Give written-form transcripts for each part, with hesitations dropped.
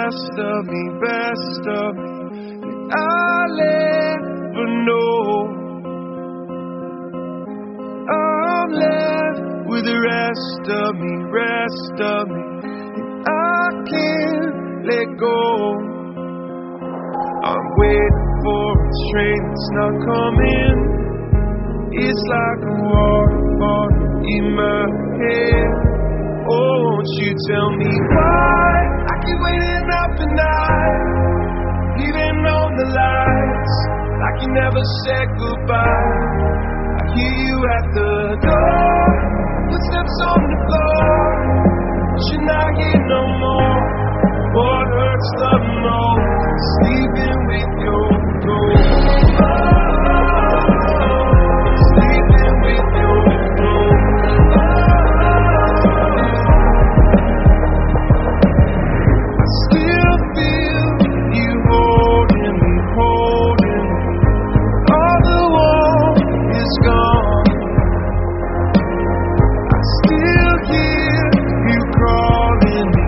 best of me that I'll ever know. I'm left with the rest of me that I can't let go. I'm waiting for a train that's not coming. It's like a waterfall in my head. Oh, won't you tell me why I keep waiting up the night, leaving on the lights like you never said goodbye. I hear you at the door, footsteps on the floor. Should not hear no more. What hurts the most? Sleeping with your ghost. Sleeping with your ghost. I still feel you holding me. All the warmth is gone. I still hear you calling me.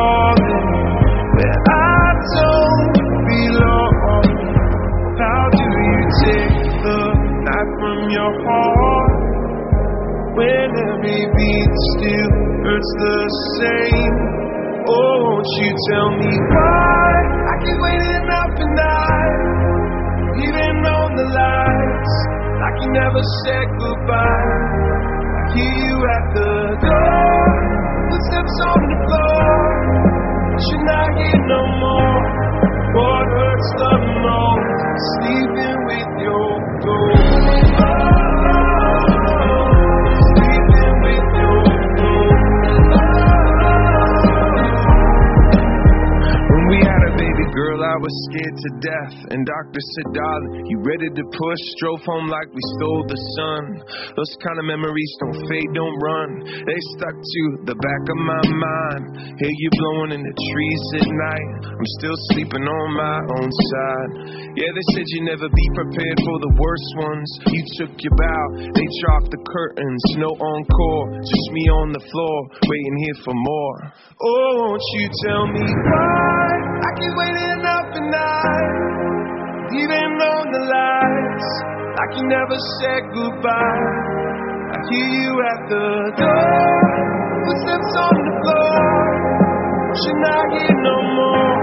Where I don't belong. How do you take the knife from your heart when every beat still hurts the same? Oh, won't you tell me why I keep waiting up the night, even on the lights like you never said goodbye. I hear you at the door, footsteps on the floor. Should not hear no more. What hurts the most? Sleeping with your ghost. Sleeping with your ghost. When we had a baby girl, I was scared to death. And doctor said, darling, you ready to push? Drove home like we stole the sun. Those kind of memories don't fade, don't run. They stuck to the back of my mind. Hear you blowing in the trees at night. I'm still sleeping on my own side. Yeah, they said you'd never be prepared for the worst ones. You took your bow, they dropped the curtains. No encore, just me on the floor, waiting here for more. Oh, won't you tell me why I keep waiting up the night, leaving on the lights like you never said goodbye. I hear you at the door, footsteps on the floor. Should not hear no more.